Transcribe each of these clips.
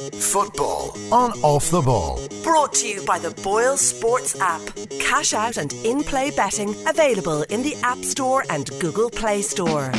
Football on Off the Ball. Brought to you by the Boyle Sports app. Cash out and in-play betting available in the App Store and Google Play Store.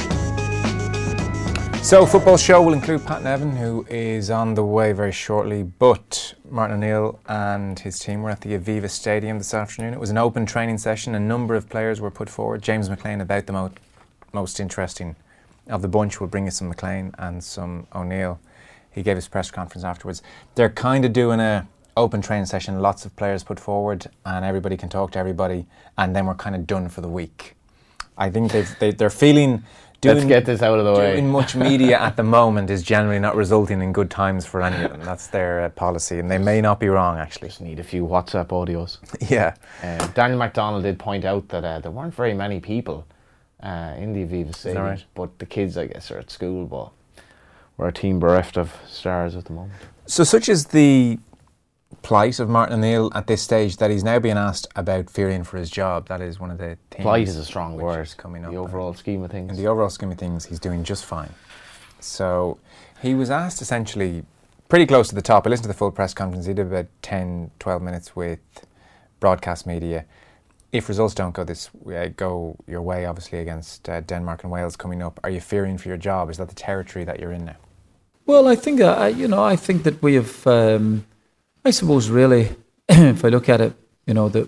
So, football show will include Pat Nevin, who is on the way very shortly, but Martin O'Neill and his team were at the Aviva Stadium this afternoon. It was an open training session. A number of players were put forward. James McLean, about the most interesting of the bunch. We'll bring you some McLean and some O'Neill. He gave his press conference afterwards. They're kind of doing a open training session. Lots of players put forward and everybody can talk to everybody, and then we're kind of done for the week. I think they're feeling... Let's get this out of the way. Doing much media at the moment is generally not resulting in good times for any of them. That's their policy, and they may not be wrong, actually. Just need a few WhatsApp audios. Yeah. Daniel MacDonald did point out that there weren't very many people in the Aviva Stadium, right? But the kids, I guess, are at school, but we're a team bereft of stars at the moment. So such is the plight of Martin O'Neill at this stage that he's now being asked about fearing for his job. That is one of the things. Plight is a strong word. Coming up in the overall scheme of things. In the overall scheme of things, he's doing just fine. So he was asked essentially pretty close to the top. I listened to the full press conference. He did about 10, 12 minutes with broadcast media. If results don't go your way, obviously against Denmark and Wales coming up, are you fearing for your job? Is that the territory that you're in now? Well, I think I think that we have. I suppose really, if I look at it, that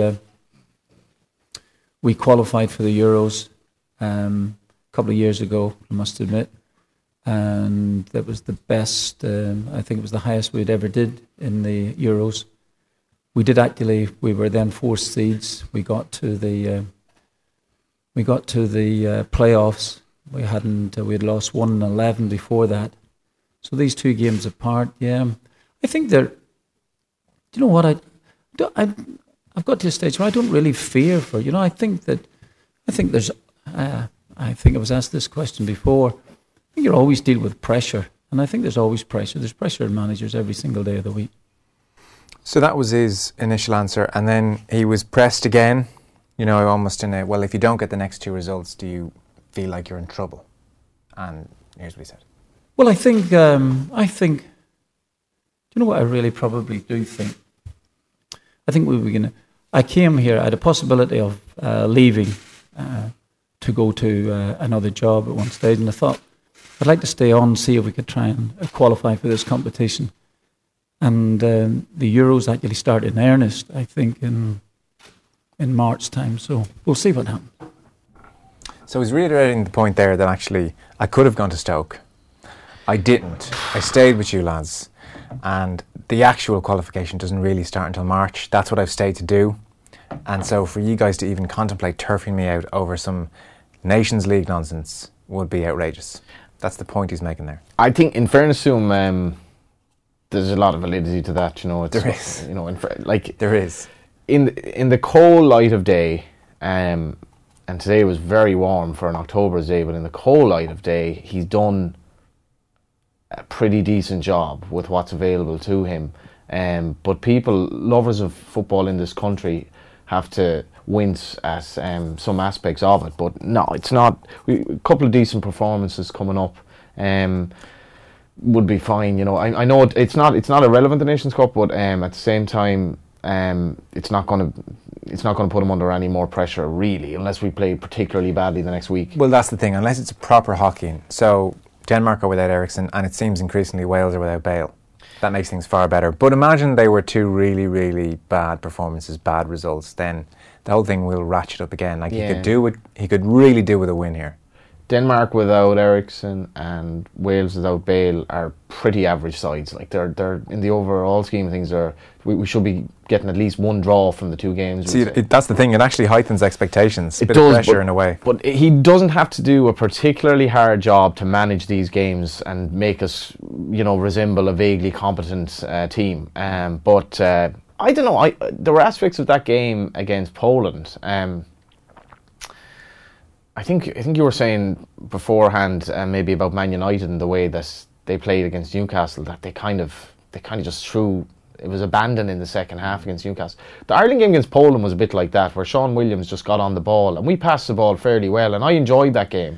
we qualified for the Euros a couple of years ago, I must admit, and that was the best. I think it was the highest we'd ever did in the Euros. We were then 4 seeds. We got to the playoffs. We had lost 1-11 before that. So these 2 games apart, yeah, I think they're. Do you know what I've got to a stage where I don't really fear for. I think there's. I think I was asked this question before. I think you always deal with pressure, and I think there's always pressure. There's pressure in managers every single day of the week. So that was his initial answer, and then he was pressed again. Almost in a if you don't get the next 2 results, do you feel like you're in trouble? And here's what he said. Well, I think. Do you know what I really probably do think? I think I came here, I had a possibility of leaving to go to another job at one stage, and I thought I'd like to stay on, see if we could try and qualify for this competition. And the Euros actually start in earnest, I think, in March time, so we'll see what happens. So he's reiterating the point there that actually I could have gone to Stoke. I didn't. I stayed with you lads. And the actual qualification doesn't really start until March. That's what I've stayed to do. And so for you guys to even contemplate turfing me out over some Nations League nonsense would be outrageous. That's the point he's making there. I think, in fairness to him, there's a lot of validity to that. There is. There is. In the cold light of day, and today was very warm for an October's day, but in the cold light of day, he's done a pretty decent job with what's available to him. But people, lovers of football in this country, have to wince at some aspects of it. But no, it's not. A couple of decent performances coming up would be fine. I know it's not irrelevant, the Nations Cup, but at the same time, it's not going to put him under any more pressure, really, unless we play particularly badly the next week. Well, that's the thing. Unless it's a proper hockey. So Denmark are without Eriksson, and it seems increasingly Wales are without Bale. That makes things far better. But imagine they were 2 really, really bad performances, bad results, then the whole thing will ratchet up again. He could really do with a win here. Denmark without Eriksson and Wales without Bale are pretty average sides. They're in the overall scheme of things. We should be getting at least 1 draw from the 2 games. See, that's the thing. It actually heightens expectations. It does, of pressure in a way. But he doesn't have to do a particularly hard job to manage these games and make us, resemble a vaguely competent team. But I don't know. There were aspects of that game against Poland. I think you were saying beforehand, maybe about Man United and the way that they played against Newcastle, that they kind of just threw. It was abandoned in the second half against Newcastle. The Ireland game against Poland was a bit like that, where Sean Williams just got on the ball and we passed the ball fairly well, and I enjoyed that game.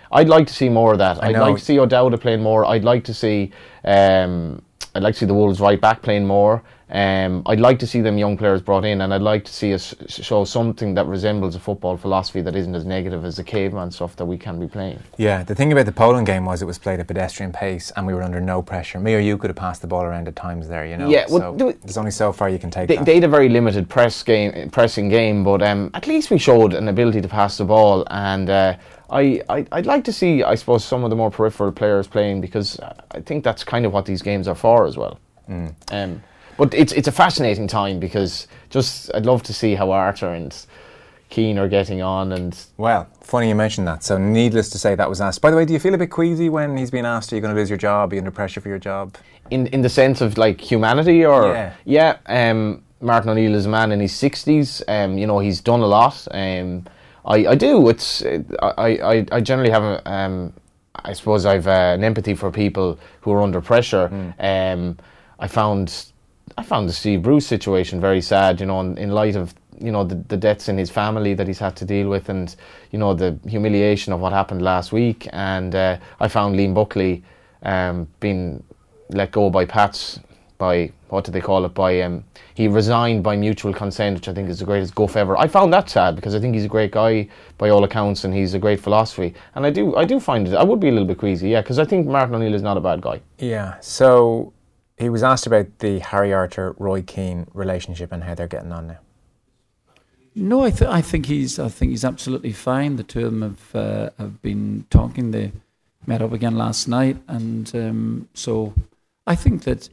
I'd like to see more of that. I I'd know. like to see O'Dowda playing more. I'd like to see the Wolves right back playing more. I'd like to see them young players brought in, and I'd like to see us show something that resembles a football philosophy that isn't as negative as the caveman stuff that we can be playing. Yeah, the thing about the Poland game was it was played at pedestrian pace and we were under no pressure. Me or you could have passed the ball around at times there, you know. Yeah, well, so there's only so far you can take that. They had a very limited pressing game, but at least we showed an ability to pass the ball, and I'd like to see, I suppose, some of the more peripheral players playing, because I think that's kind of what these games are for as well. But it's a fascinating time, because I'd love to see how Arthur and Keane are getting on. And well, funny you mentioned that. So needless to say, that was asked. By the way, do you feel a bit queasy when he's being asked, are you going to lose your job? Are you under pressure for your job? In the sense of like humanity, or Martin O'Neill is a man in his 60s. You know, he's done a lot. I do. I generally have I suppose I've an empathy for people who are under pressure. I found the Steve Bruce situation very sad, you know, in light of, you know, the deaths in his family that he's had to deal with, and, you know, the humiliation of what happened last week. And I found Liam Buckley being let go by Pats, by, what do they call it, he resigned by mutual consent, which I think is the greatest guff ever. I found that sad, because I think he's a great guy by all accounts, and he's a great philosophy. And I do find it, I would be a little bit queasy, yeah, because I think Martin O'Neill is not a bad guy. Yeah, so he was asked about the Harry Arter, Roy Keane relationship and how they're getting on now. No, I think he's absolutely fine. The two of them have been talking. They met up again last night, and so I think that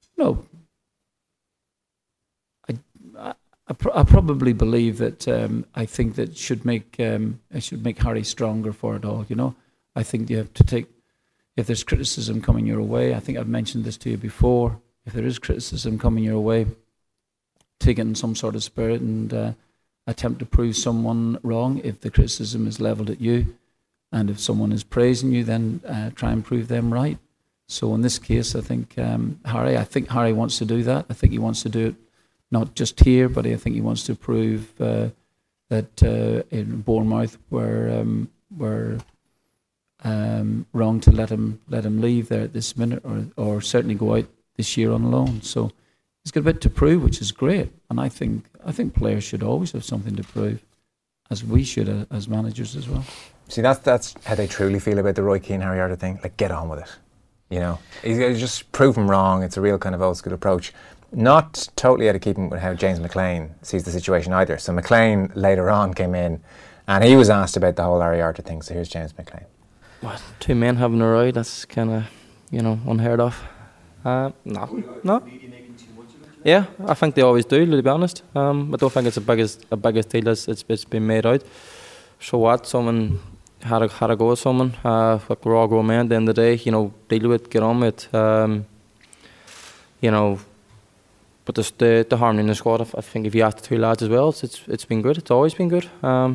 I probably believe that I think that should make Harry stronger for it all. You know, I think you have to take, if there's criticism coming your way, I think I've mentioned this to you before, if there is criticism coming your way, take it in some sort of spirit and attempt to prove someone wrong. If the criticism is levelled at you, and if someone is praising you, then try and prove them right. So in this case, I think Harry wants to do that. I think he wants to do it not just here, but I think he wants to prove that in Bournemouth were wrong to let him leave there at this minute, or certainly go out this year on loan. So he's got a bit to prove, which is great. And I think players should always have something to prove, as we should as managers as well. See, that's how they truly feel about the Roy Keane, Harry Arter thing. Like, get on with it. You know, he's got to just prove him wrong. It's a real kind of old school approach. Not totally out of keeping with how James McLean sees the situation either. So McLean later on came in, and he was asked about the whole Harry Arter thing. So here's James McLean. What, two men having a row? That's kind of, unheard of. No. Yeah, I think they always do, to be honest. I don't think it's a biggest deal as it's been made out. So what? Someone had a go at someone. Like, we're all grown men at the end of the day. Deal with, get on with. But the harmony in the squad. I think if you ask the two lads as well, it's been good. It's always been good. I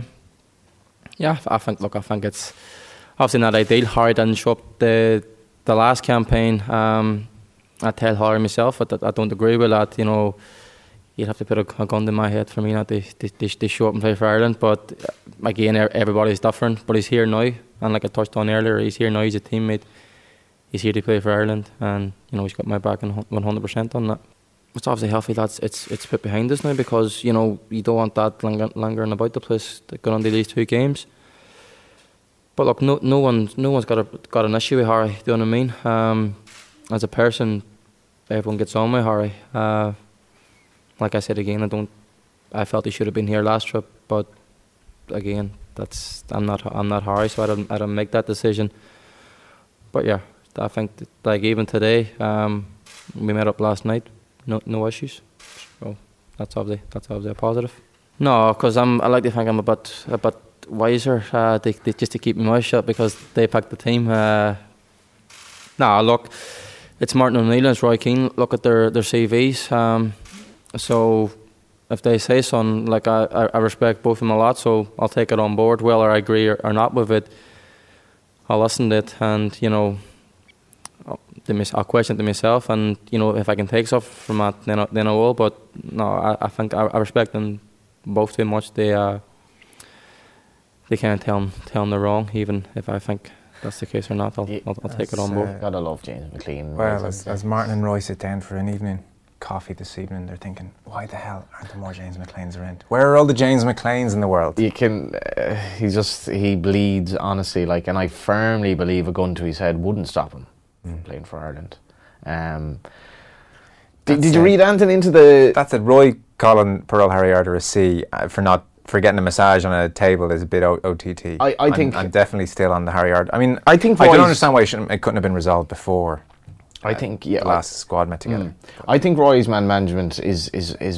think it's obviously not ideal. Harry didn't show up the last campaign. I tell Harry myself that I don't agree with that. You'd have to put a gun to my head for me not to show up and play for Ireland. But again, everybody's different. But he's here now, and like I touched on earlier, he's here now. He's a teammate. He's here to play for Ireland, and he's got my back 100% on that. It's obviously healthy that it's put behind us now, because you don't want that lingering about the place going on to these two games. But look, no one's got an issue with Harry. Do you know what I mean? As a person, everyone gets on with Harry. Like I said again, I felt he should have been here last trip, but again, I'm not Harry, so I don't make that decision. But yeah, I think that, like, even today, we met up last night. No issues. So that's obviously a positive. No, because I like to think I'm a bit wiser. Just to keep my mouth shut, because they picked the team. Look, it's Martin O'Neill and it's Roy Keane. Look at their CVs. So if they say something, like, I respect both of them a lot, so I'll take it on board, whether I agree or not with it. I'll listen to it, and I'll question it to myself, and if I can take stuff from that, then I will. But no, I think I respect them both too much. They they can't tell him they're wrong, even if I think that's the case or not. I'll take it on board. Gotta love James McLean. Well, as Martin and Roy sit down for an evening coffee this evening, they're thinking, why the hell aren't there more James McLeans around? Where are all the James McLeans in the world? You can, he bleeds, honestly, like, and I firmly believe a gun to his head wouldn't stop him from playing for Ireland. Did you read anything into the... That's it. Roy calling Pearl Harry Arter a C for getting a massage on a table is a bit OTT. I think... I'm definitely still on the Harry Arter. I mean, I think I don't understand why it couldn't have been resolved before. I think the last squad met together. I think Roy's man management is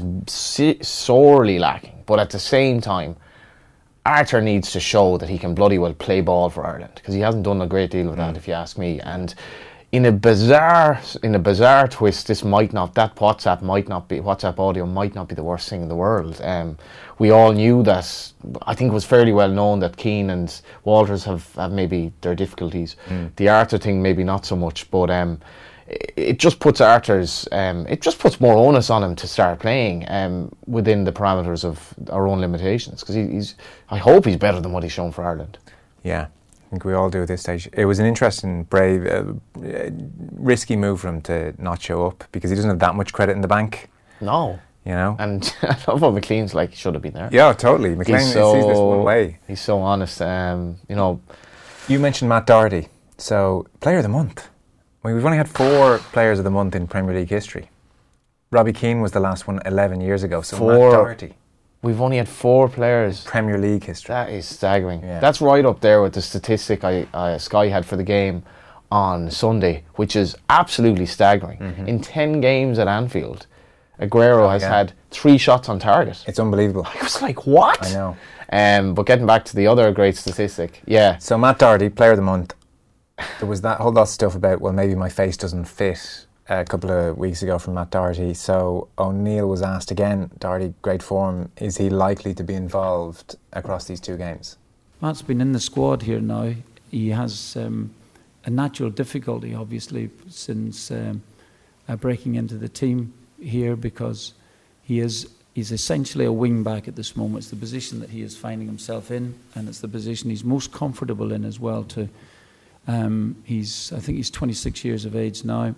sorely lacking, but at the same time, Arter needs to show that he can bloody well play ball for Ireland, because he hasn't done a great deal of that, if you ask me. And in a bizarre twist, that WhatsApp audio might not be the worst thing in the world. We all knew that. I think it was fairly well known that Keane and Walters have maybe their difficulties. The Arter thing maybe not so much, but it just puts it just puts more onus on him to start playing within the parameters of our own limitations, because I hope he's better than what he's shown for Ireland. Yeah, I think we all do at this stage. It was an interesting, brave, risky move for him to not show up, because he doesn't have that much credit in the bank. No. You know? And I love what McLean's like, should have been there. Yeah, totally. McLean sees this one way. He's so honest. You mentioned Matt Doherty. So, Player of the Month. We've only had 4 Players of the Month in Premier League history. Robbie Keane was the last one 11 years ago. So Matt Doherty. We've only had 4 players. Premier League history. That is staggering. Yeah. That's right up there with the statistic Sky had for the game on Sunday, which is absolutely staggering. In 10 games at Anfield, Aguero has had 3 shots on target. It's unbelievable. I was like, what? I know. But getting back to the other great statistic, yeah. So Matt Doherty, Player of the Month. There was that whole lot of stuff about, well, maybe my face doesn't fit a couple of weeks ago from Matt Doherty. So O'Neill was asked again, Doherty, great form, is he likely to be involved across these 2 games? Matt's been in the squad here now. He has a natural difficulty, obviously, since breaking into the team here, because he's essentially a wing back at this moment. It's the position that he is finding himself in, and it's the position he's most comfortable in as well too. I think he's 26 years of age now,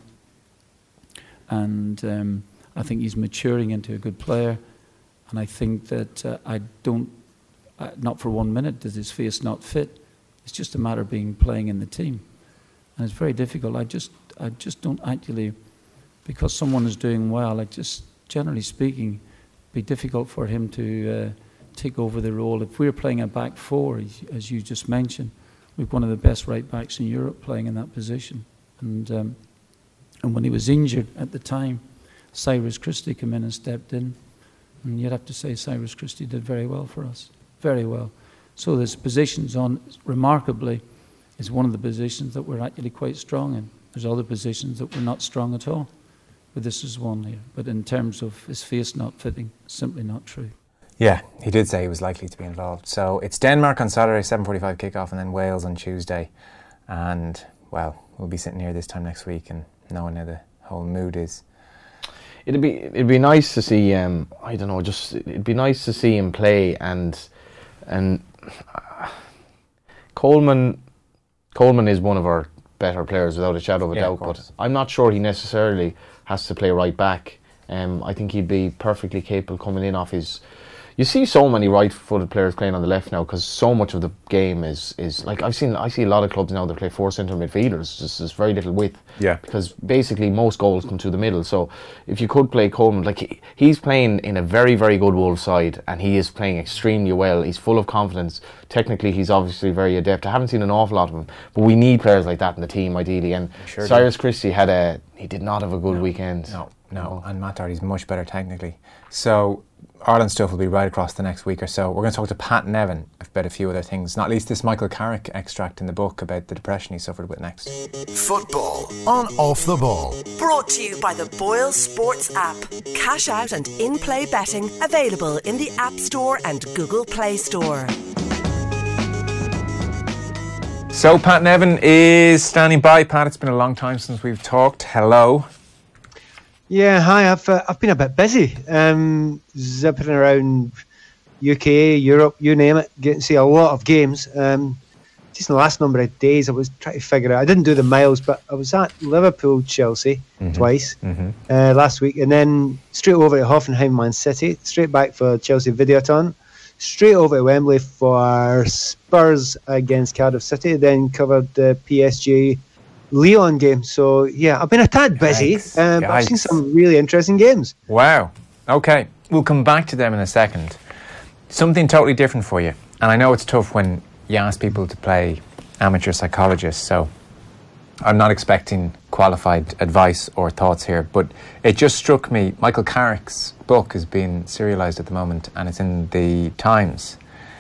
and I think he's maturing into a good player. And I think that not for 1 minute does his face not fit. It's just a matter of playing in the team, and it's very difficult. I just don't actually, because someone is doing well, generally speaking, be difficult for him to take over the role. If we're playing a back 4, as you just mentioned, we've one of the best right backs in Europe playing in that position. And when he was injured at the time, Cyrus Christie came in and stepped in. And you'd have to say Cyrus Christie did very well for us. Very well. So there's positions on, remarkably, is one of the positions that we're actually quite strong in. There's other positions that we're not strong at all. But this is one here. But in terms of his face not fitting, simply not true. Yeah, he did say he was likely to be involved. So it's Denmark on Saturday, 7:45 kickoff, and then Wales on Tuesday. And, well, we'll be sitting here this time next week and knowing how the whole mood is. It'd be nice to see. It'd be nice to see him play, and Coleman is one of our better players without a shadow of a doubt. But I'm not sure he necessarily has to play right back. I think he'd be perfectly capable coming in off his. You see so many right-footed players playing on the left now, because so much of the game is like I see a lot of clubs now that play 4 centre midfielders. There's very little width. Yeah. Because basically most goals come through the middle. So if you could play Coleman, like he's playing in a very, very good Wolves side, and he is playing extremely well. He's full of confidence. Technically, he's obviously very adept. I haven't seen an awful lot of him, but we need players like that in the team ideally. And sure Cyrus Christie he did not have a good weekend. No, and Matt Doherty's much better technically. So Ireland stuff will be right across the next week or so. We're going to talk to Pat Nevin about a few other things, not least this Michael Carrick extract in the book about the depression he suffered with next. Football on Off the Ball. Brought to you by the Boyle Sports app. Cash out and in-play betting available in the App Store and Google Play Store. So Pat Nevin is standing by. Pat, it's been a long time since we've talked. Hello. Yeah, hi. I've been a bit busy, zipping around UK, Europe, you name it, getting to see a lot of games. Just in the last number of days, I was trying to figure out. I didn't do the miles, but I was at Liverpool, Chelsea twice last week, and then straight over to Hoffenheim, Man City, straight back for Chelsea Videoton, straight over to Wembley for Spurs against Cardiff City, then covered the PSG Lyon game. So yeah, I've been a tad busy, but I've seen some really interesting games. Wow. Okay, we'll come back to them in a second. Something totally different for you, and I know it's tough when you ask people to play amateur psychologists, so I'm not expecting qualified advice or thoughts here, but it just struck me, Michael Carrick's book is being serialised at the moment, and it's in the Times.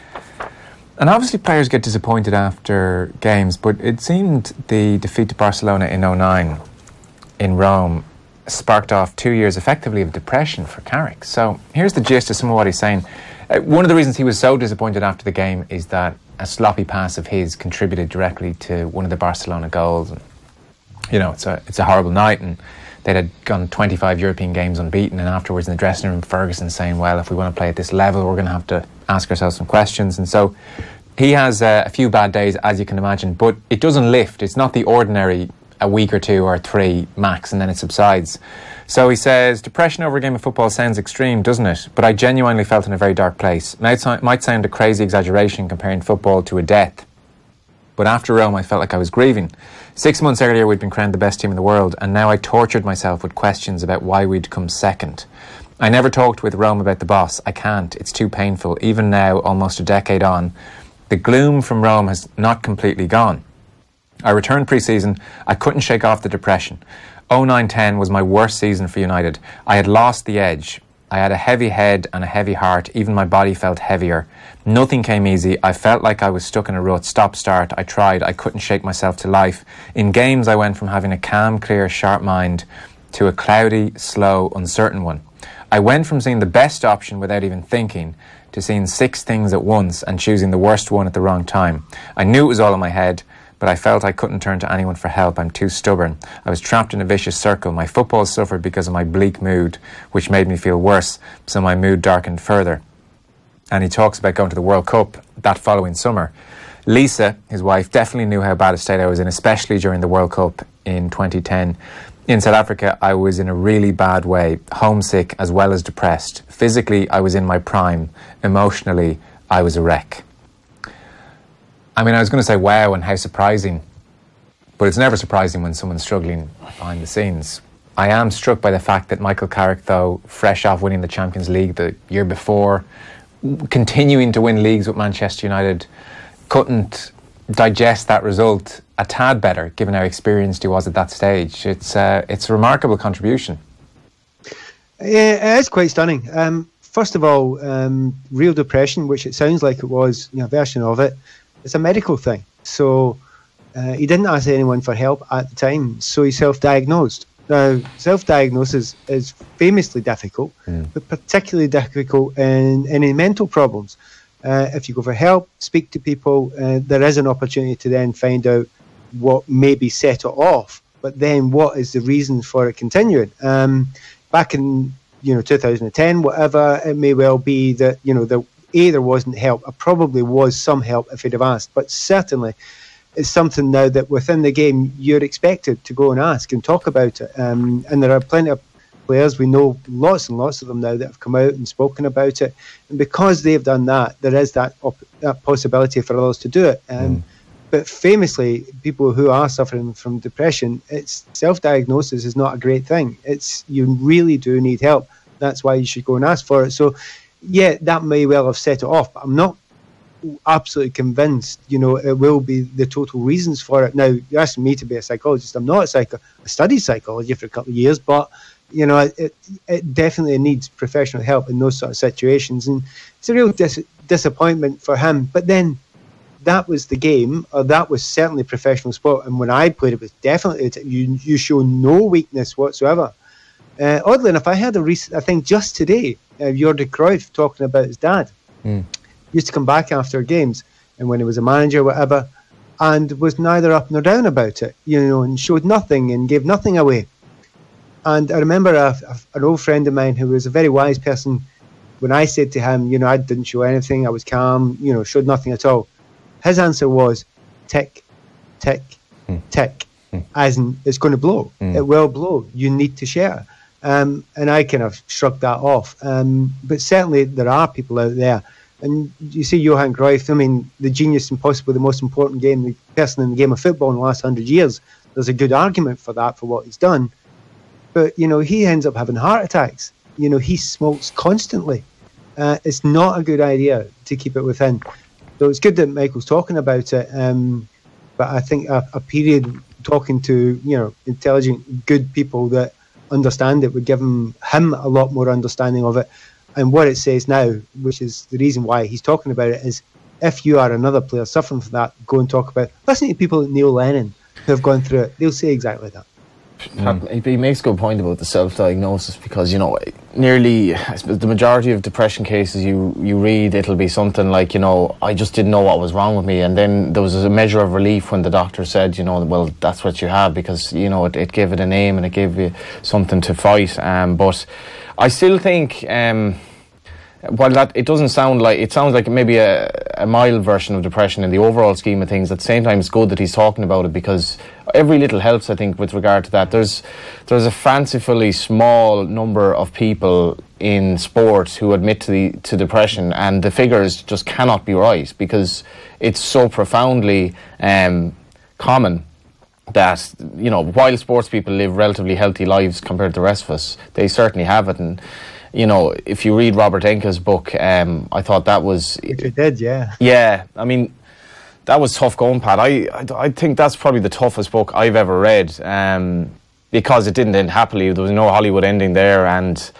And obviously players get disappointed after games, but it seemed the defeat to Barcelona in 2009 in Rome sparked off 2 years effectively of depression for Carrick. So here's the gist of some of what he's saying. One of the reasons he was so disappointed after the game is that a sloppy pass of his contributed directly to one of the Barcelona goals. And, you know, it's a horrible night, and they'd had gone 25 European games unbeaten, and afterwards in the dressing room, Ferguson saying, well, if we want to play at this level, we're going to have to ask ourselves some questions. And so he has a few bad days, as you can imagine, but it doesn't lift. It's not the ordinary a week or two or three max and then it subsides. So he says, depression over a game of football sounds extreme, doesn't it? But I genuinely felt in a very dark place. Now it might sound a crazy exaggeration comparing football to a death, but after Rome I felt like I was grieving. 6 months earlier we'd been crowned the best team in the world, and now I tortured myself with questions about why we'd come second. I never talked with Rome about the boss. I can't. It's too painful. Even now, almost a decade on, the gloom from Rome has not completely gone. I returned pre-season. I couldn't shake off the depression. 09-10 was my worst season for United. I had lost the edge. I had a heavy head and a heavy heart. Even my body felt heavier. Nothing came easy. I felt like I was stuck in a rut. Stop-start. I tried. I couldn't shake myself to life. In games, I went from having a calm, clear, sharp mind to a cloudy, slow, uncertain one. I went from seeing the best option without even thinking to seeing 6 things at once and choosing the worst one at the wrong time. I knew it was all in my head, but I felt I couldn't turn to anyone for help. I'm too stubborn. I was trapped in a vicious circle. My football suffered because of my bleak mood, which made me feel worse, so my mood darkened further. And he talks about going to the World Cup that following summer. Lisa, his wife, definitely knew how bad a state I was in, especially during the World Cup in 2010. In South Africa, I was in a really bad way, homesick as well as depressed. Physically, I was in my prime. Emotionally, I was a wreck. I mean, I was going to say wow and how surprising, but it's never surprising when someone's struggling behind the scenes. I am struck by the fact that Michael Carrick, though, fresh off winning the Champions League the year before, continuing to win leagues with Manchester United, couldn't digest that result a tad better, given how experienced he was at that stage. It's a remarkable contribution. Yeah, it is quite stunning. First of all, real depression, which it sounds like it was, a version of it, it's a medical thing. So he didn't ask anyone for help at the time, so he self-diagnosed. Now, self-diagnosis is famously difficult, but particularly difficult in any mental problems. If you go for help, speak to people, there is an opportunity to then find out what maybe set it off, but then what is the reason for it continuing. Back in 2010, whatever, it may well be that there wasn't help. There probably was some help if he'd have asked, but certainly it's something now that within the game you're expected to go and ask and talk about it. And there are plenty of players, we know lots and lots of them now, that have come out and spoken about it, and because they've done that, there is that possibility for others to do it. But famously, people who are suffering from depression, it's self-diagnosis is not a great thing. You really do need help. That's why you should go and ask for it. So yeah, that may well have set it off, but I'm not absolutely convinced it will be the total reasons for it. Now, you're asking me to be a psychologist. I'm not I studied psychology for a couple of years, but it definitely needs professional help in those sort of situations, and it's a real disappointment for him. But then that was the game, or that was certainly professional sport, and when I played, it was definitely you show no weakness whatsoever. Oddly enough, I had I think just today, Jordi Cruyff talking about his dad. Used to come back after games, and when he was a manager, whatever, and was neither up nor down about it, and showed nothing and gave nothing away. And I remember an old friend of mine who was a very wise person when I said to him, I didn't show anything, I was calm, showed nothing at all, his answer was tick, tick, tick, as in it's going to blow. It will blow. You need to share. And I kind of shrugged that off. But certainly there are people out there. And you see Johan Cruyff, the genius and possibly the most important person in the game of football in the last 100 years. There's a good argument for that, for what he's done. But, he ends up having heart attacks. He smokes constantly. It's not a good idea to keep it within. So it's good that Michael's talking about it. But I think a period talking to, intelligent, good people that understand it would give him a lot more understanding of it. And what it says now, which is the reason why he's talking about it, is if you are another player suffering from that, go and talk about it. Listen to people like Neil Lennon who have gone through it. They'll say exactly that. He makes a good point about the self-diagnosis, because nearly the majority of depression cases you read, it'll be something like, I just didn't know what was wrong with me, and then there was a measure of relief when the doctor said, well, that's what you have, because it gave it a name and it gave you something to fight. But I still think, while that it sounds like maybe a mild version of depression in the overall scheme of things, at the same time it's good that he's talking about it, because every little helps, I think, with regard to that. There's a fancifully small number of people in sport who admit to depression, and the figures just cannot be right, because it's so profoundly common that, while sports people live relatively healthy lives compared to the rest of us, they certainly have it. And if you read Robert Enke's book, I thought that was... It did, yeah. Yeah, that was tough going, Pat. I think that's probably the toughest book I've ever read, because it didn't end happily. There was no Hollywood ending there, and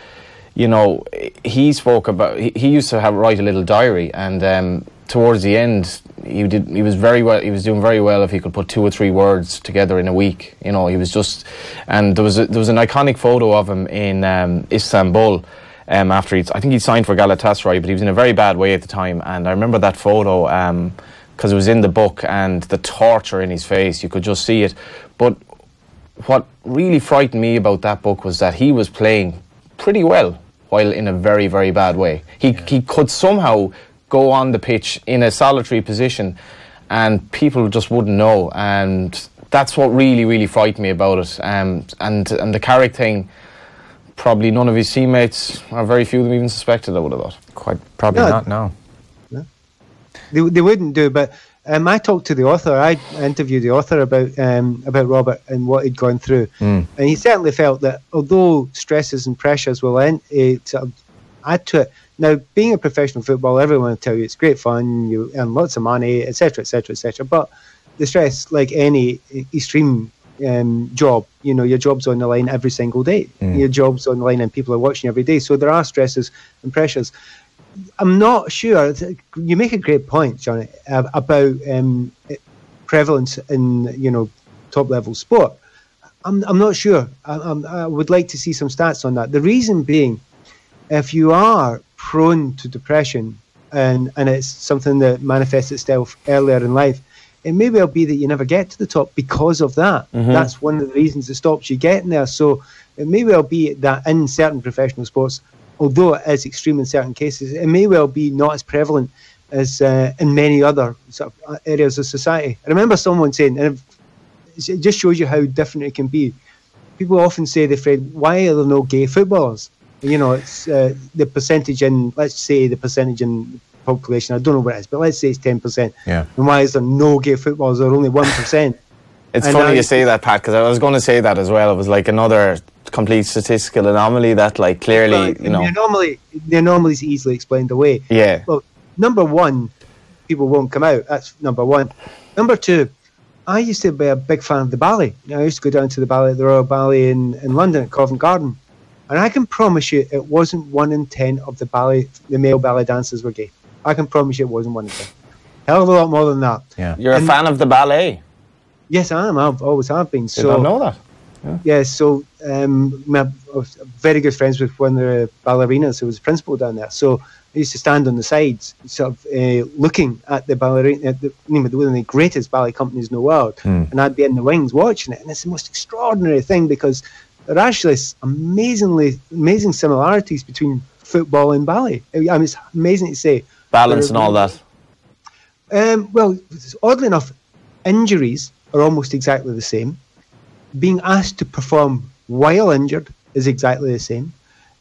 he spoke about... He used to write a little diary, and towards the end, he was very well. He was doing very well if he could put 2 or 3 words together in a week. He was just... And there was an iconic photo of him in Istanbul. After I think he'd signed for Galatasaray, but he was in a very bad way at the time. And I remember that photo because it was in the book, and the torture in his face, you could just see it. But what really frightened me about that book was that he was playing pretty well while in a very, very bad way. He could somehow go on the pitch in a solitary position and people just wouldn't know. And that's what really, really frightened me about it. And the Carrick thing, probably none of his teammates, or very few of them even suspected, I would have thought. Quite probably not, no. They wouldn't do, but I talked to the author. I interviewed the author about Robert and what he'd gone through, and he certainly felt that although stresses and pressures will add to it. Now, being a professional footballer, everyone will tell you it's great fun, you earn lots of money, etc., etc., etc. But the stress, like any extreme job, your job's on the line every single day. Your job's on the line and people are watching every day. So there are stresses and pressures. I'm not sure. You make a great point, Johnny, about prevalence in top level sport. I'm not sure. I would like to see some stats on that. The reason being, if you are prone to depression and it's something that manifests itself earlier in life, it may well be that you never get to the top because of that. That's one of the reasons that stops you getting there. So it may well be that in certain professional sports, although it is extreme in certain cases, it may well be not as prevalent as in many other sort of areas of society. I remember someone saying, and it just shows you how different it can be. People often say, they're afraid, why are there no gay footballers? It's the percentage in, let's say the percentage in population, I don't know what it is, but let's say it's 10%. Yeah. And why is there no gay footballers? There are only 1%. It's funny you say that, Pat, because I was going to say that as well. It was like another complete statistical anomaly that, like, clearly, The anomaly is easily explained away. Yeah. Well, number one, people won't come out. That's number one. Number two, I used to be a big fan of the ballet. I used to go down to the Royal Ballet in London at Covent Garden. And I can promise you it wasn't 1 in 10 of the male ballet dancers were gay. I can promise you it wasn't 1 in 10. Hell of a lot more than that. Yeah. You're a fan of the ballet? Yes, I am. I've always have been. Did not know that. Yeah, so I was very good friends with one of the ballerinas who was principal down there. So I used to stand on the sides, sort of looking at the ballerina, one of the greatest ballet companies in the world, and I'd be in the wings watching it. And it's the most extraordinary thing because there are actually amazing similarities between football in Bali. I mean, it's amazing to say. Balance and all that. Well, oddly enough, injuries are almost exactly the same. Being asked to perform while injured is exactly the same.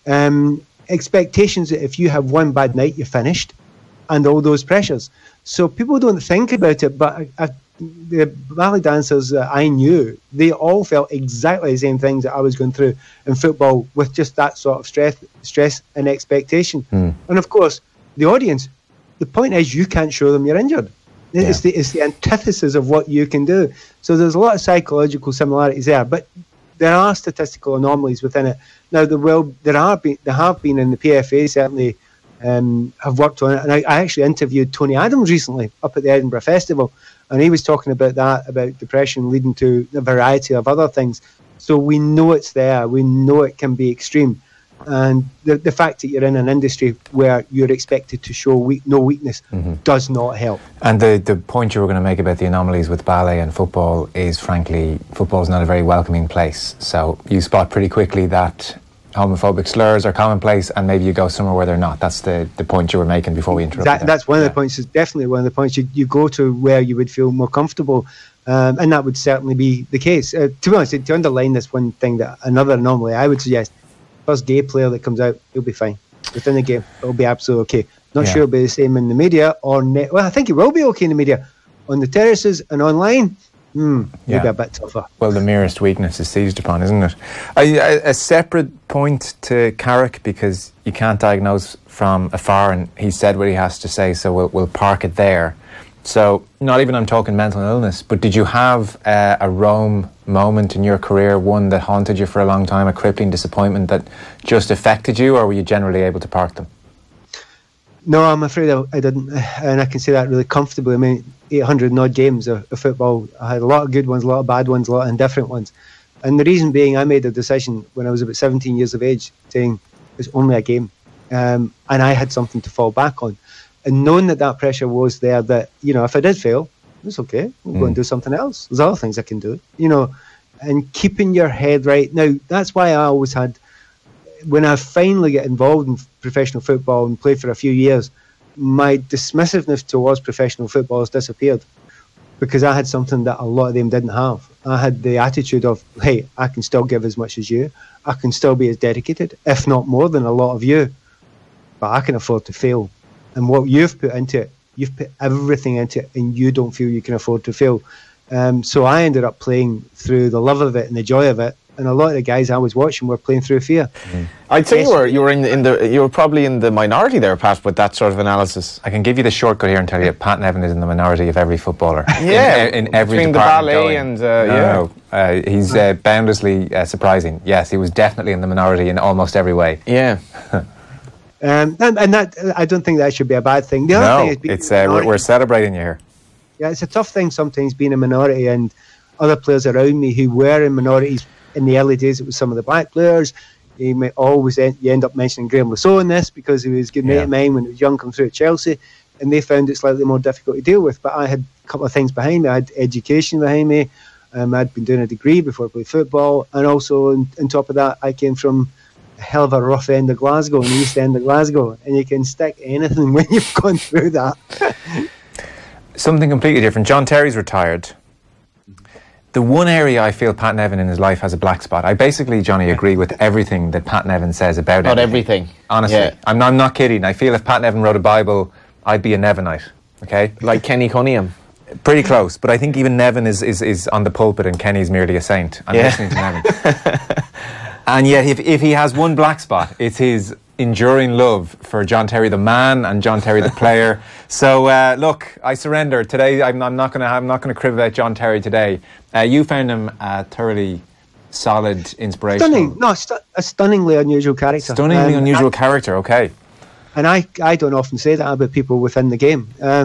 Expectations that if you have one bad night, you're finished, and all those pressures. So people don't think about it, but the ballet dancers that I knew, they all felt exactly the same things that I was going through in football, with just that sort of stress and expectation. And of course, the audience, the point is you can't show them you're injured. It's the antithesis of what you can do. So there's a lot of psychological similarities there, but there are statistical anomalies within it. Now, there have been in the PFA, certainly have worked on it. And I actually interviewed Tony Adams recently up at the Edinburgh Festival, and he was talking about that, about depression leading to a variety of other things. So we know it's there. We know it can be extreme. And the fact that you're in an industry where you're expected to show no weakness does not help. And the point you were going to make about the anomalies with ballet and football is, frankly, football is not a very welcoming place. So you spot pretty quickly that homophobic slurs are commonplace, and maybe you go somewhere where they're not. That's the point you were making before we interrupted. That's one of the points. Is definitely one of the points. You go to where you would feel more comfortable, and that would certainly be the case. To be honest, to underline this one thing, that another anomaly I would suggest: first gay player that comes out, he'll be fine within the game. It'll be absolutely okay. Not sure it'll be the same in the media or well, I think it will be okay in the media, on the terraces and online. Maybe a bit tougher. Well, the merest weakness is seized upon, isn't it? A separate point to Carrick, because you can't diagnose from afar, and he said what he has to say, so we'll park it there. So, not even I'm talking mental illness, but did you have a Rome moment in your career, one that haunted you for a long time, a crippling disappointment that just affected you, or were you generally able to park them? No, I'm afraid I didn't, and I can say that really comfortably. I mean, 800 and odd games of football. I had a lot of good ones, a lot of bad ones, a lot of indifferent ones. And the reason being, I made a decision when I was about 17 years of age, saying it's only a game, and I had something to fall back on. And knowing that pressure was there, that, you know, if I did fail, it's okay, we'll go and do something else. There's other things I can do, you know, and keeping your head right. Now, that's why I always had, when I finally get involved in professional football and played for a few years, my dismissiveness towards professional football has disappeared, because I had something that a lot of them didn't have. I had the attitude of, hey, I can still give as much as you. I can still be as dedicated, if not more than a lot of you, but I can afford to fail. And what you've put into it, you've put everything into it, and you don't feel you can afford to fail. So I ended up playing through the love of it and the joy of it. And a lot of the guys I was watching were playing through fear. I'd say you were probably in the minority there, Pat, with that sort of analysis. I can give you the shortcut here and tell you Pat Nevin is in the minority of every footballer. In every between department. The ballet and he's boundlessly surprising. Yes, he was definitely in the minority in almost every way. Yeah. And that, I don't think that should be a bad thing. The other thing is we're celebrating you here. Yeah, it's a tough thing sometimes being a minority, and other players around me who were in minorities in the early days. It was some of the black players. You may always you end up mentioning Graham Lasso in this, because he was a good mate of mine when he was young, come through at Chelsea, and they found it slightly more difficult to deal with. But I had a couple of things behind me. I had education behind me. I'd been doing a degree before I played football, and also on top of that, I came from a hell of a rough end of Glasgow, in the east end of Glasgow, and you can stick anything when you've gone through that. Something completely different. John Terry's retired. The one area I feel Pat Nevin in his life has a black spot. I basically, Johnny, agree with everything that Pat Nevin says about Not everything. Honestly. Yeah. I'm not kidding. I feel if Pat Nevin wrote a Bible, I'd be a Nevinite. Okay? Like Kenny Cunningham. Pretty close. But I think even Nevin is on the pulpit and Kenny's merely a saint. I'm listening to Nevin. And yet, if he has one black spot, it's his enduring love for John Terry the man and John Terry the player. So look, I surrender today. I'm not going to crib about John Terry today. You found him a thoroughly solid, inspirational, a stunningly unusual character. Stunningly unusual character. Okay. And I don't often say that about people within the game.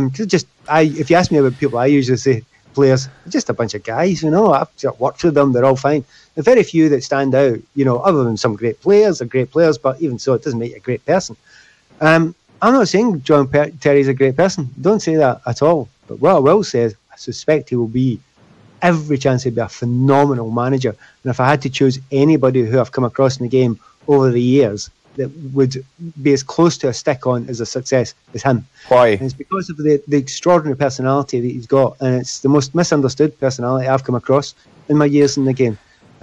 If you ask me about people, I usually say players, just a bunch of guys. You know, I've worked with them; they're all fine. There are very few that stand out, you know, other than some great players. They're great players, but even so, it doesn't make you a great person. I'm not saying John Terry's a great person. Don't say that at all. But what I will say is, I suspect he will be, every chance he'll be a phenomenal manager. And if I had to choose anybody who I've come across in the game over the years, that would be as close to a stick-on as a success as him. Why? And it's because of the extraordinary personality that he's got, and it's the most misunderstood personality I've come across in my years in the game.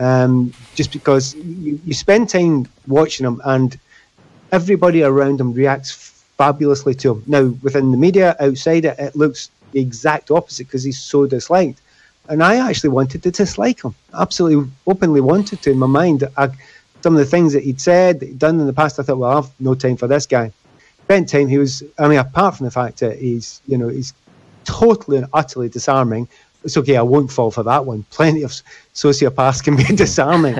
Just because you spend time watching him, and everybody around him reacts fabulously to him. Now, within the media, outside it looks the exact opposite because he's so disliked. And I actually wanted to dislike him. Absolutely, openly wanted to in my mind. Some of the things that he'd said, that he'd done in the past, I thought, well, I've no time for this guy. Spent time, apart from the fact that he's totally and utterly disarming. It's okay, I won't fall for that one. Plenty of sociopaths can be disarming.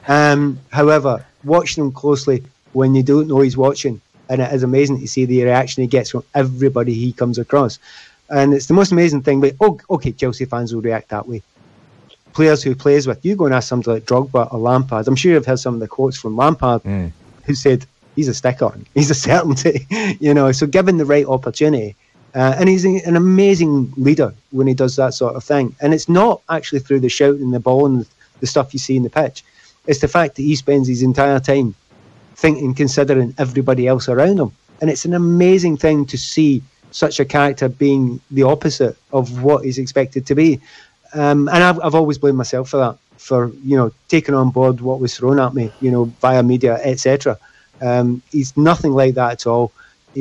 However, watching him closely when you don't know he's watching, and it is amazing to see the reaction he gets from everybody he comes across. And it's the most amazing thing. But okay, Chelsea fans will react that way. Players who he plays with, you go and ask somebody like Drogba or Lampard. I'm sure you've heard some of the quotes from Lampard, who said he's a stick-on, he's a certainty. So given the right opportunity, and he's an amazing leader when he does that sort of thing. And it's not actually through the shouting and the ball and the stuff you see in the pitch. It's the fact that he spends his entire time thinking, considering everybody else around him. And it's an amazing thing to see such a character being the opposite of what he's expected to be. And I've always blamed myself for that, for taking on board what was thrown at me, via media, etc. He's nothing like that at all.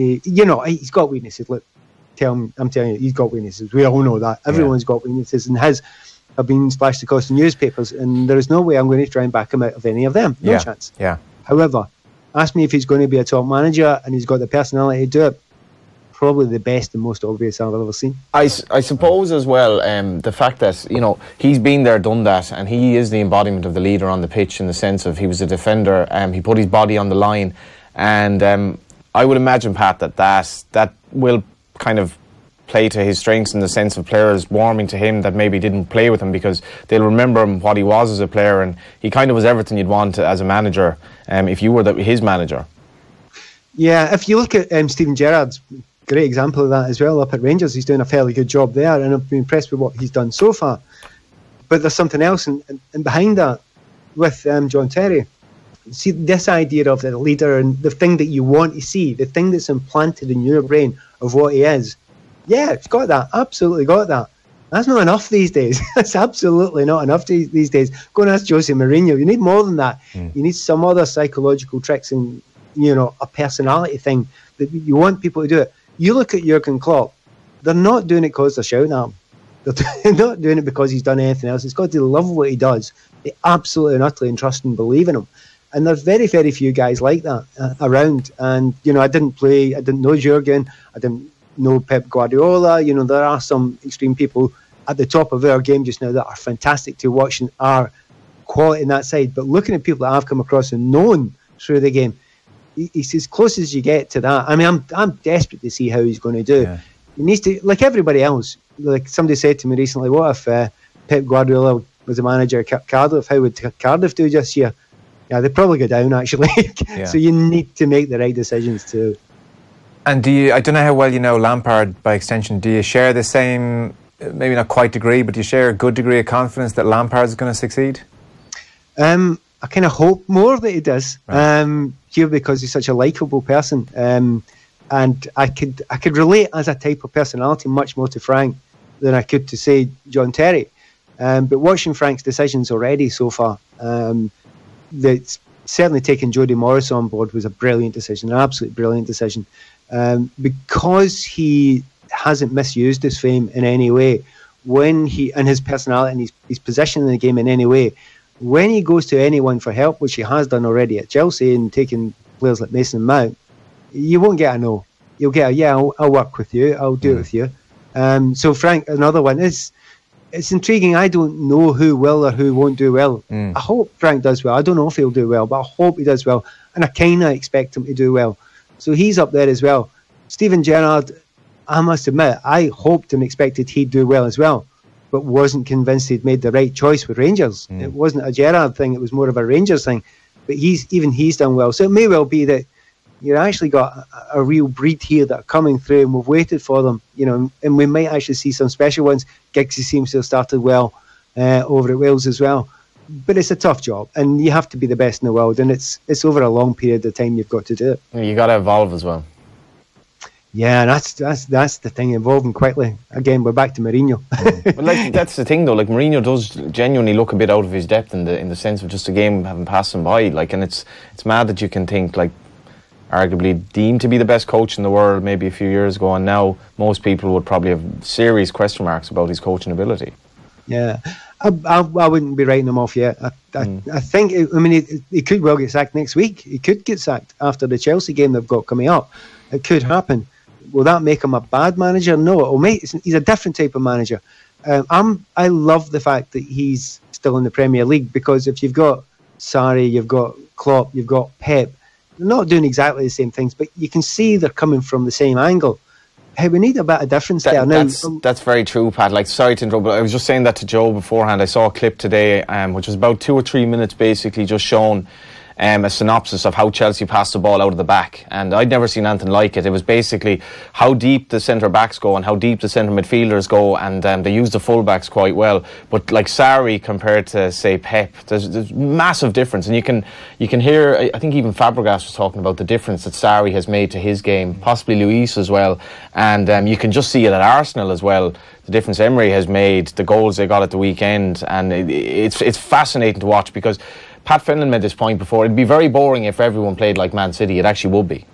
He's got weaknesses. Look, I'm telling you, he's got weaknesses. We all know that. Everyone's got weaknesses, and his have been splashed across the newspapers. And there is no way I'm going to try and back him out of any of them. No chance. Yeah. However, ask me if he's going to be a top manager and he's got the personality to do it. Probably the best and most obvious I've ever seen. I suppose as well, the fact that he's been there, done that, and he is the embodiment of the leader on the pitch in the sense of he was a defender. He put his body on the line, and I would imagine, Pat, that will kind of play to his strengths in the sense of players warming to him that maybe didn't play with him because they'll remember him what he was as a player, and he kind of was everything you'd want as a manager if you were his manager. Yeah, if you look at Steven Gerrard's great example of that as well up at Rangers. He's doing a fairly good job there, and I've been impressed with what he's done so far. But there's something else and behind that with John Terry. See, this idea of the leader and the thing that you want to see, the thing that's implanted in your brain of what he is. Yeah, it's got that. Absolutely got that. That's not enough these days. That's absolutely not enough these days. Go and ask Jose Mourinho. You need more than that. You need some other psychological tricks and, a personality thing that you want people to do it. You look at Jurgen Klopp, they're not doing it because they're shouting at him. They're not doing it because he's done anything else. It's got to love what he does. They absolutely and utterly trust and believe in him. And there's very, very few guys like that around. And, I didn't know Jurgen. I didn't know Pep Guardiola. There are some extreme people at the top of our game just now that are fantastic to watch and are quality in that side. But looking at people that I've come across and known through the game, he's as close as you get to that. I mean, I'm desperate to see how he's going to do. Yeah. He needs to, like everybody else. Like somebody said to me recently, what if Pep Guardiola was a manager at Cardiff? How would Cardiff do this year? Yeah, they'd probably go down actually. So you need to make the right decisions too. And I don't know how well you know Lampard by extension. Do you share the same, maybe not quite degree, but do you share a good degree of confidence that Lampard is going to succeed? I kind of hope more that he does. Right. Because he's such a likeable person, and I could relate as a type of personality much more to Frank than I could to say John Terry. But watching Frank's decisions already so far, that's certainly taking Jody Morris on board was a brilliant decision, an absolutely brilliant decision, because he hasn't misused his fame in any way. When and his personality and his position in the game in any way. When he goes to anyone for help, which he has done already at Chelsea and taking players like Mason Mount, you won't get a no. You'll get a I'll work with you, I'll do it with you. So Frank, another one, it's intriguing. I don't know who will or who won't do well. I hope Frank does well. I don't know if he'll do well, but I hope he does well. And I kind of expect him to do well. So he's up there as well. Steven Gerrard, I must admit, I hoped and expected he'd do well as well, but wasn't convinced he'd made the right choice with Rangers. It wasn't a Gerrard thing, it was more of a Rangers thing. But he's done well. So it may well be that you've actually got a real breed here that are coming through, and we've waited for them, and we might actually see some special ones. Giggsy seems to have started well over at Wales as well. but it's a tough job, and you have to be the best in the world, and it's over a long period of time you've got to do it. You got to evolve as well. Yeah, and that's the thing, evolving quickly. Again, we're back to Mourinho. But like, that's the thing though. Like, Mourinho does genuinely look a bit out of his depth in the sense of just a game having passed him by. Like, and it's mad that you can think, like, arguably deemed to be the best coach in the world maybe a few years ago, and now most people would probably have serious question marks about his coaching ability. Yeah, I wouldn't be writing him off yet. I think, he could well get sacked next week. He could get sacked after the Chelsea game they've got coming up. It could happen. Will that make him a bad manager? No, he's a different type of manager. I love the fact that he's still in the Premier League, because if you've got Sarri, you've got Klopp, you've got Pep, they're not doing exactly the same things, but you can see they're coming from the same angle. Hey, we need a bit of difference there. Now, that's very true, Pat. Like, sorry to interrupt, but I was just saying that to Joe beforehand. I saw a clip today, which was about 2 or 3 minutes, basically just showing a synopsis of how Chelsea passed the ball out of the back, and I'd never seen anything like it. It was basically how deep the centre backs go and how deep the centre midfielders go, and they use the full backs quite well. But like Sarri compared to, say, Pep, there's massive difference, and you can hear. I think even Fabregas was talking about the difference that Sarri has made to his game, possibly Luis as well, and you can just see it at Arsenal as well. The difference Emery has made, the goals they got at the weekend, and it's fascinating to watch, because Pat Fenlon made this point before. It'd be very boring if everyone played like Man City. It actually would be.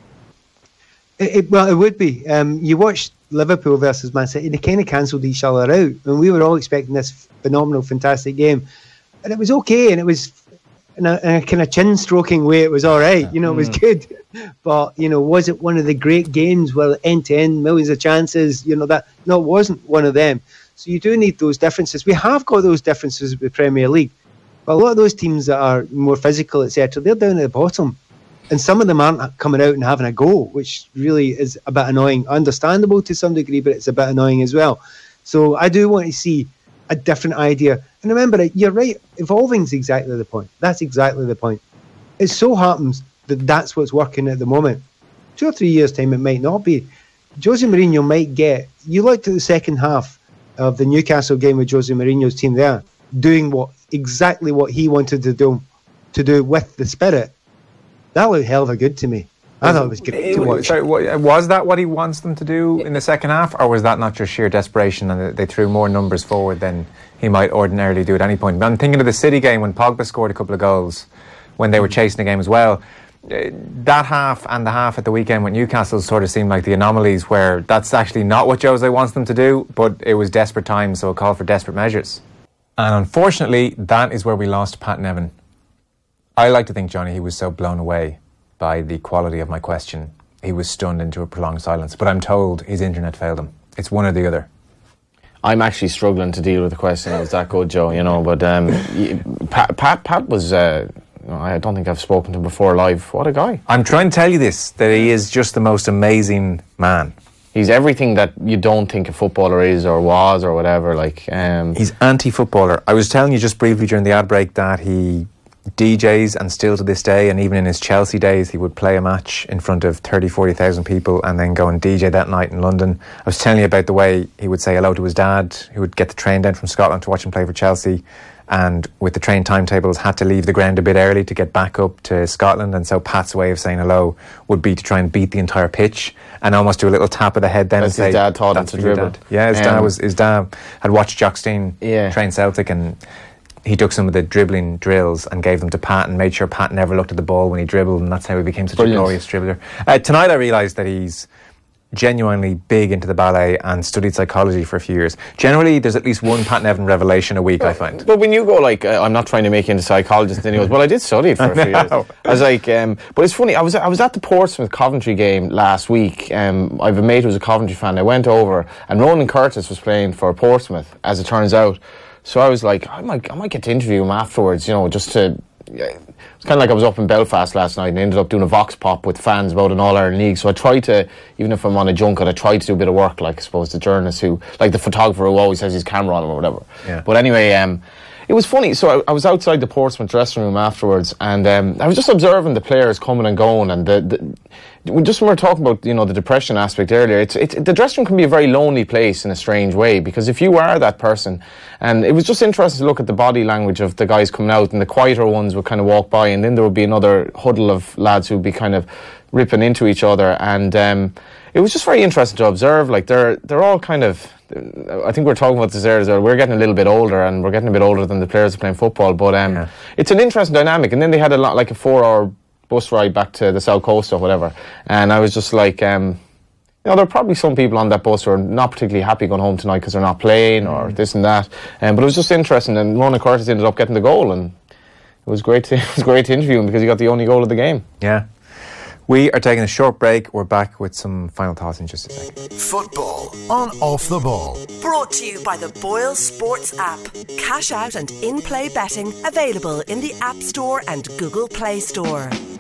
Well, it would be. You watched Liverpool versus Man City, they kind of cancelled each other out. And we were all expecting this phenomenal, fantastic game. And it was okay, and it was in a kind of chin-stroking way. It was all right. It was good. But, was it one of the great games where end-to-end, millions of chances, that? No, it wasn't one of them. So you do need those differences. We have got those differences with the Premier League. But a lot of those teams that are more physical, etc., they're down at the bottom. And some of them aren't coming out and having a go, which really is a bit annoying. Understandable to some degree, but it's a bit annoying as well. So I do want to see a different idea. And remember, you're right, evolving is exactly the point. That's exactly the point. It so happens that that's what's working at the moment. 2 or 3 years' time, it might not be. Jose Mourinho might get... You looked at the second half of the Newcastle game with Jose Mourinho's team there, doing exactly what he wanted to do with the spirit. That looked hell of a good to me. I thought it was great to watch. Sorry, was that what he wants them to do in the second half, or was that not just sheer desperation and they threw more numbers forward than he might ordinarily do at any point? I'm thinking of the City game when Pogba scored a couple of goals when they were chasing the game as well. That half and the half at the weekend with Newcastle sort of seemed like the anomalies where that's actually not what Jose wants them to do, but it was desperate times, so it called for desperate measures. And unfortunately, that is where we lost Pat Nevin. I like to think, Johnny, he was so blown away by the quality of my question, he was stunned into a prolonged silence. But I'm told his internet failed him. It's one or the other. I'm actually struggling to deal with the question. It was that good, Joe, But Pat was... I don't think I've spoken to him before live. What a guy. I'm trying to tell you this, that he is just the most amazing man. He's everything that you don't think a footballer is or was or whatever. He's anti-footballer. I was telling you just briefly during the ad break that he DJs, and still to this day, and even in his Chelsea days, he would play a match in front of 30,000-40,000 people and then go and DJ that night in London. I was telling you about the way he would say hello to his dad, who would get the train down from Scotland to watch him play for Chelsea, and with the train timetables had to leave the ground a bit early to get back up to Scotland, and so Pat's way of saying hello would be to try and beat the entire pitch and almost do a little tap of the head then and say, his dad taught him to dribble. Yeah, his dad had watched Jock Stein train Celtic, and he took some of the dribbling drills and gave them to Pat and made sure Pat never looked at the ball when he dribbled, and that's how he became such a glorious dribbler. Tonight I realised that he's genuinely big into the ballet and studied psychology for a few years. Generally, there's at least one Pat Nevin revelation a week, I find. But when you go I'm not trying to make you into psychologist, then he goes, well, I did study it for a few years. I was like, but it's funny, I was at the Portsmouth Coventry game last week. I have a mate who's a Coventry fan. I went over and Ronan Curtis was playing for Portsmouth, as it turns out. So I was like, I might get to interview him afterwards, just to... It's kind of like I was up in Belfast last night and ended up doing a vox pop with fans about an All-Ireland League. So I try to, even if I'm on a junket, I try to do a bit of work, like I suppose the journalist who, like the photographer who always has his camera on him or whatever. Yeah. But anyway, it was funny. So I was outside the Portsmouth dressing room afterwards, and I was just observing the players coming and going, and just when we were talking about, the depression aspect earlier, the dressing room can be a very lonely place in a strange way, because if you are that person, and it was just interesting to look at the body language of the guys coming out, and the quieter ones would kind of walk by, and then there would be another huddle of lads who would be kind of ripping into each other, and it was just very interesting to observe. Like they're all kind of, I think we're talking about this earlier, we're getting a little bit older, and we're getting a bit older than the players who are playing football, but it's an interesting dynamic. And then they had a 4-hour bus ride back to the South Coast or whatever, and I was just like, there are probably some people on that bus who are not particularly happy going home tonight because they're not playing or this and that, but it was just interesting. And Ronan Curtis ended up getting the goal, and it was great to interview him because he got the only goal of the game. Yeah. We are taking a short break. We're back with some final thoughts in just a second. Football on Off the Ball. Brought to you by the Boyle Sports app. Cash out and in-play betting available in the App Store and Google Play Store.